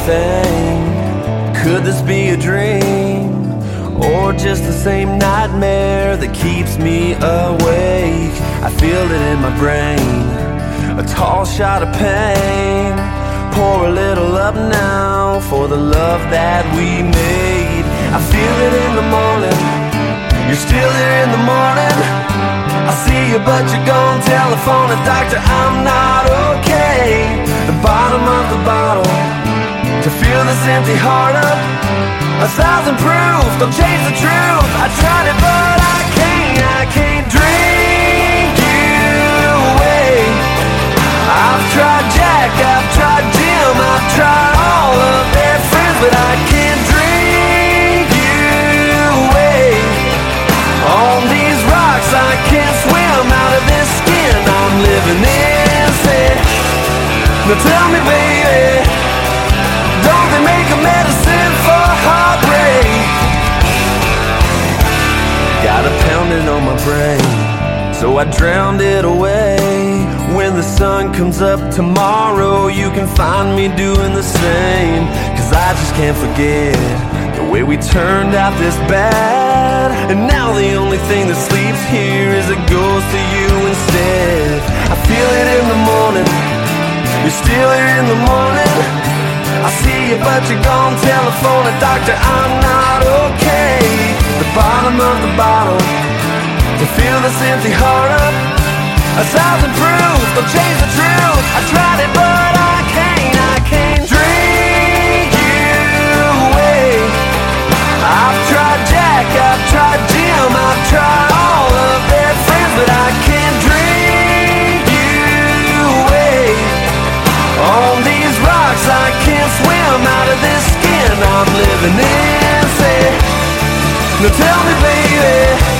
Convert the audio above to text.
everything. Could this be a dream, or just the same nightmare that keeps me awake? I feel it in my brain, a tall shot of pain. Pour a little up now for the love that we made. I feel it in the morning, you're still here in the morning. I see you but you're gone, telephone a doctor, I'm not okay. The bottom of the bottle, to fill this empty heart up. 1,000 proof, don't change the truth. I tried it but I can't drink you away. I've tried Jack, I've tried Jim, I've tried all of their friends, but I can't drink you away. On these rocks I can't swim out of this skin. I'm living in sin. Now tell me baby, don't they make a medicine for heartbreak? Got a pounding on my brain, so I drowned it away. When the sun comes up tomorrow, you can find me doing the same. 'Cause I just can't forget the way we turned out this bad. And now the only thing that sleeps here is a ghost of you instead. I feel it in the morning, you're still here in the morning. I see you but you're gone, telephone a doctor, I'm not okay. The bottom of the bottle, to fill this empty heart up. 1,000 proof, don't change the truth. I tried it but I can't drink you away. I've tried Jack, I've tried Jim, I've tried all of their friends, but I can't drink you away. On these rocks I can't swim out of this skin. I'm living in sin. Now tell me baby,